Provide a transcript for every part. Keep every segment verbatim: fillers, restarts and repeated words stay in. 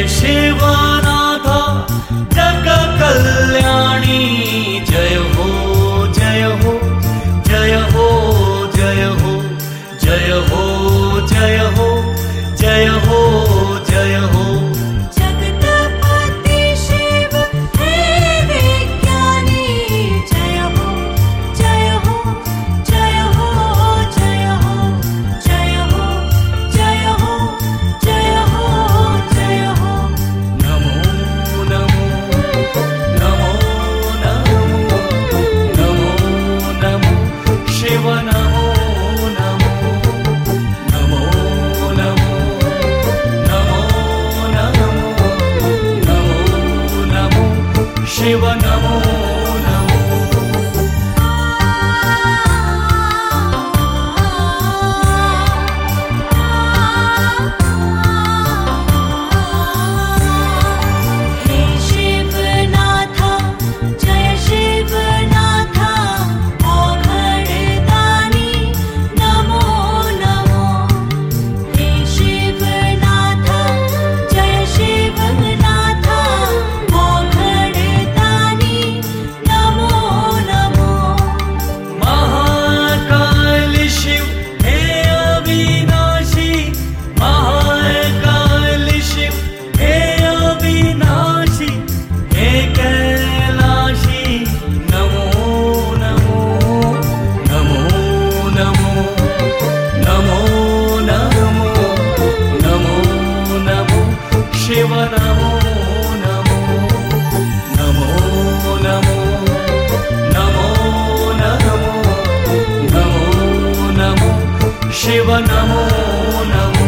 शिवनाथ जग कल्याणी जय हो जय हो जय हो जय हो जय हो जय हो जय हो जय हो जगतपति शिव हे विज्ञानी जय हो जय हो जय हो जय हो जय हो जय हो जय हो जय हो नमो नमो नमो नमो नमो नमो शिव नमो नमो नमो नमो नमो नमो नमो नमो शिव नमो नमो हे शिवनाथ जय शिवनाथ औघड़दानी नमो नमो हे शिवनाथ जय शिवनाथ औघड़दानी नमो नमो महाकाल शिव हे अविनाशी महाकाल शिव हे अविनाशी हे कैलाशी नमो नमो नमो नमो नमो नमो नमो नमो शिव नमो नमो नमो नमो नमो नमो नमो नमो शिव नमो नमो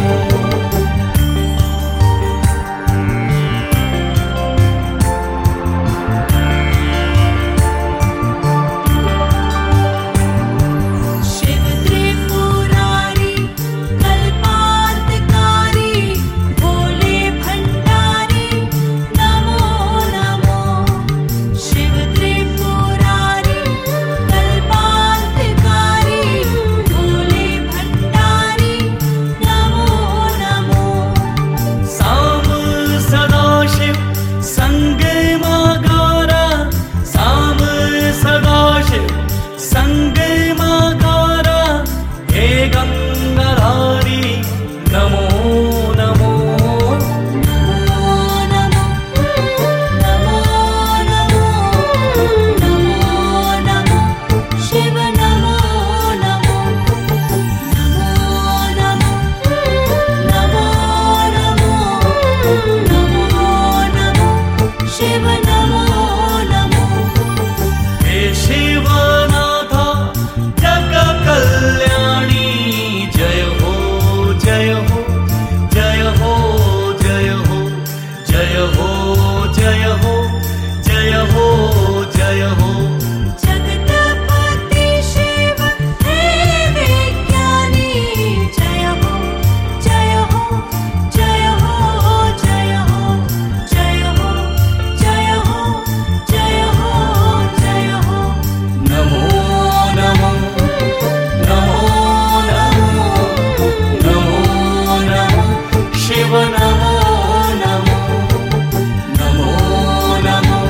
शिव त्रिपुरारी कल्पांतकारी भोले भंडारी नमो नमो शिव त्रिपुरारी कल्पांतकारी भोले भंडारी नमो नमो साम सदाशिव संग मागारा साम सदाशिव संग मागारा हे गंगाधारी नमो नमो नमो नमो नमो नमो नमो नमो शिव नमो नमो नमो नमो नमो नमो नमो नमो शिव नमो नमो हे शिवनाथ जग कल्याणी जय हो जय हो जय हो जय हो जय हो जय हो जय हो जय हो जगतपति शिव हे विज्ञानी जय हो जय हो जय हो जय हो जय हो जय हो जय हो जय हो नमो नमो नमो नमो नमो नमो शिव नमो नमो नमो नमो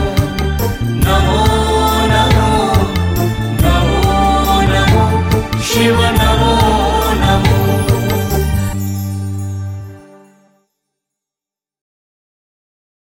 नमो नमो नमो नमो शिव नमो